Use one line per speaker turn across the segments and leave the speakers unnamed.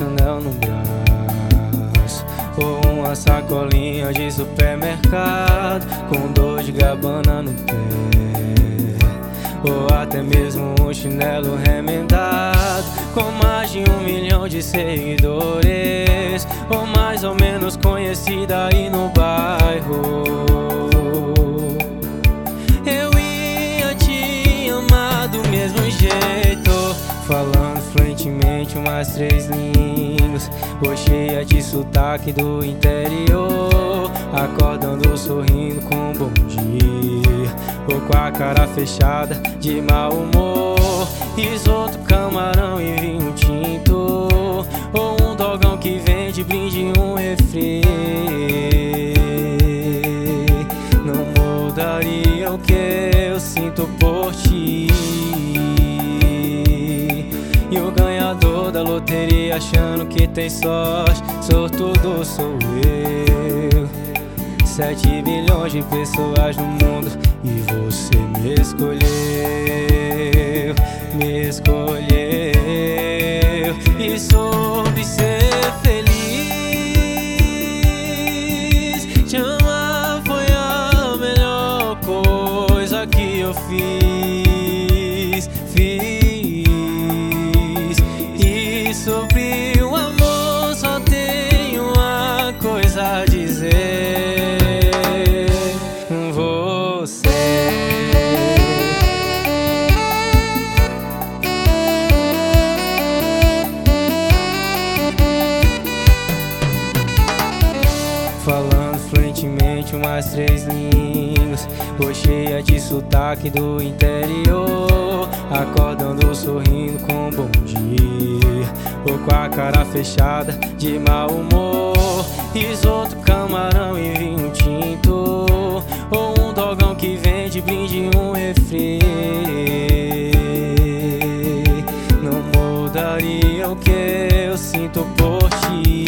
anel no braço, ou uma sacolinha de supermercado com Dolce & Gabbana no pé, ou até mesmo um chinelo remendado com mais de 1 milhão de seguidores, ou mais ou menos conhecida aí no bairro. Eu ia te amar do mesmo jeito, falando fluentemente umas 3 línguas, ou cheia de sotaque do interior, acordando sorrindo com um bom dia, ou com a cara fechada de mau humor, risoto, camarão e vinho tinto, ou um dogão que vende brinde um refri. Não mudaria o que eu sinto por ti. E o ganhador da loteria achando que tem sorte, sortudo sou eu. 7 bilhões de pessoas no mundo e você me escolheu, me escolheu e soube ser feliz. Te amar foi a melhor coisa que eu fiz. E sobre o amor só tenho uma coisa a dizer: falando fluentemente umas 3 línguas, ou cheia de sotaque do interior, acordando sorrindo com um bom dia, ou com a cara fechada de mau humor, risoto, camarão e vinho tinto, ou um dogão que vende brinde um refri. Não mudaria o que eu sinto por ti.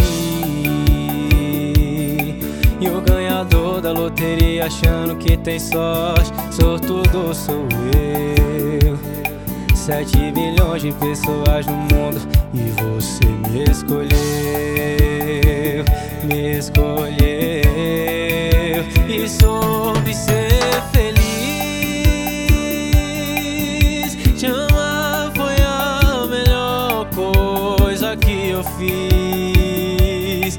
E o ganhador da loteria achando que tem sorte, sortudo sou eu. 7 bilhões de pessoas no mundo e você me escolheu, me escolheu e soube ser feliz. Te amar foi a melhor coisa que eu fiz.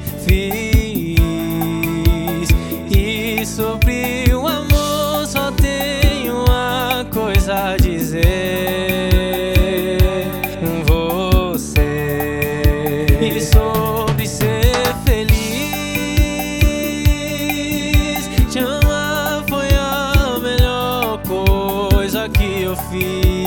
E sobre o amor só tenho uma coisa a dizer: você. E soube ser feliz. Te amar foi a melhor coisa que eu fiz.